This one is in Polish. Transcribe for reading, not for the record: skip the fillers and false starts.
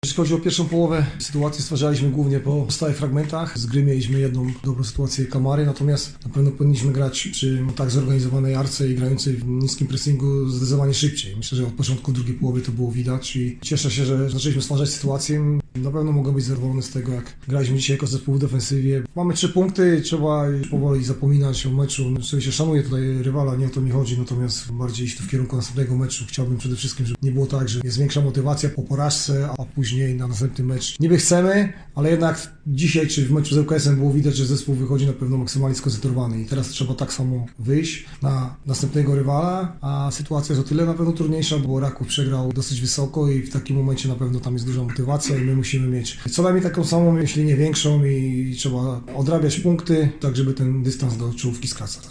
Jeśli chodzi o pierwszą połowę, sytuację stwarzaliśmy głównie po stałych fragmentach. Z gry mieliśmy jedną dobrą sytuację Kamary, natomiast na pewno powinniśmy grać przy tak zorganizowanej arce i grającej w niskim pressingu zdecydowanie szybciej. Myślę, że od początku drugiej połowy to było widać i cieszę się, że zaczęliśmy stwarzać sytuację. Na pewno mogę być zadowolony z tego, jak graliśmy dzisiaj jako zespół w defensywie. Mamy 3 punkty, trzeba powoli zapominać o meczu. Oczywiście szanuję tutaj rywala, nie o to mi chodzi, natomiast bardziej iść w kierunku następnego meczu. Chciałbym przede wszystkim, żeby nie było tak, że jest większa motywacja po porażce, a później na następny mecz niby chcemy, ale jednak dzisiaj czy w meczu z ŁKS-em było widać, że zespół wychodzi na pewno maksymalnie skoncentrowany i teraz trzeba tak samo wyjść na następnego rywala, a sytuacja jest o tyle na pewno trudniejsza, bo Raków przegrał dosyć wysoko i w takim momencie na pewno tam jest duża motywacja i my musimy mieć co najmniej taką samą, jeśli nie większą, i trzeba odrabiać punkty, tak żeby ten dystans do czołówki skracać.